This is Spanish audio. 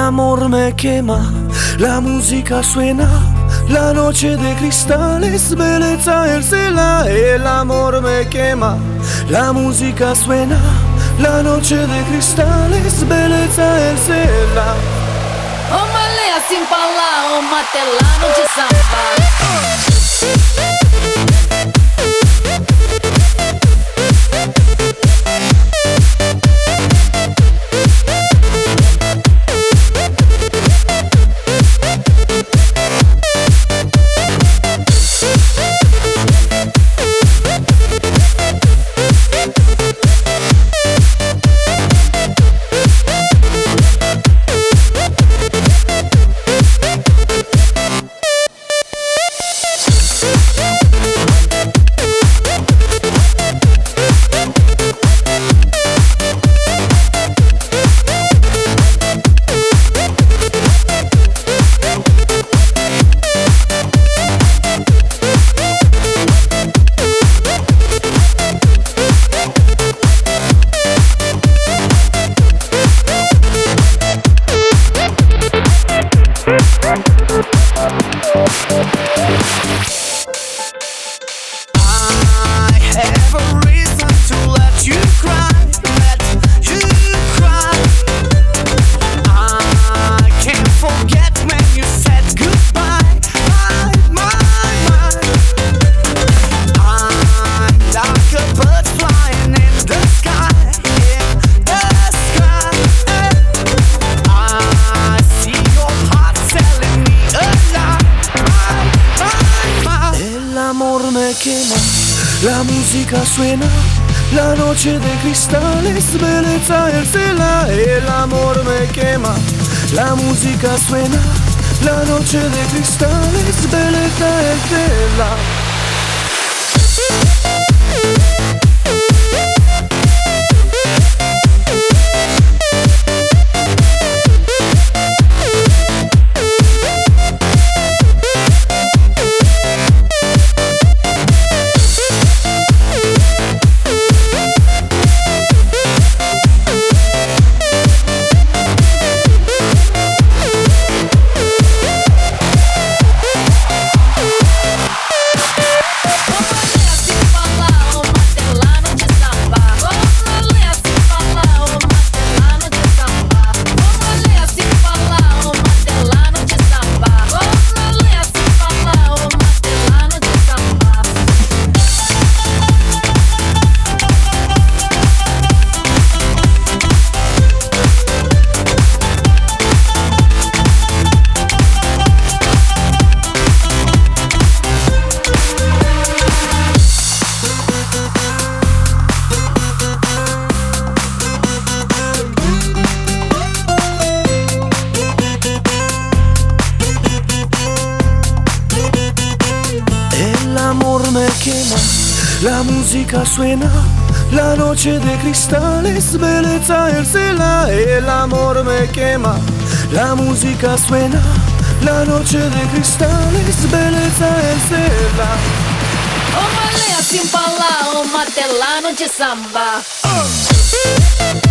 amor me quema, la música suena, la noche de cristales, belleza el cela. El amor me quema, la música suena, la noche de cristales, belleza el cela. Ô Malea sin falar, ô Matelano de samba. La música suena, la noche de cristales, belleza el cela. El amor me quema, la música suena, la noche de cristales, belleza el cela. Me quema, la música suena, la noche de cristales, belleza el cela. El amor me quema, la música suena, la noche de cristales, belleza el cela. Ô Malea sin falar, ô Matelano de samba.